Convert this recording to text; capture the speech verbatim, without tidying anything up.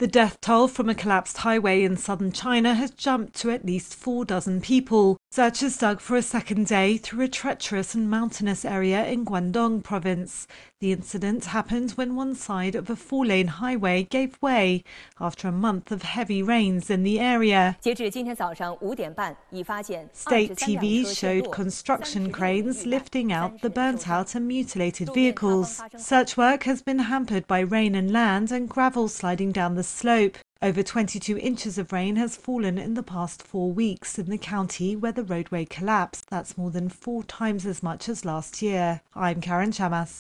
The death toll from a collapsed highway in southern China has jumped to at least four dozen people. Searchers dug for a second day through a treacherous and mountainous area in Guangdong province. The incident happened when one side of a four-lane highway gave way after a month of heavy rains in the area. State T V showed construction cranes lifting out the burnt-out and mutilated vehicles. Search work has been hampered by rain and land and gravel sliding down the slope. Over twenty-two inches of rain has fallen in the past four weeks in the county where the roadway collapsed. That's more than four times as much as last year. I'm Karen Chamas.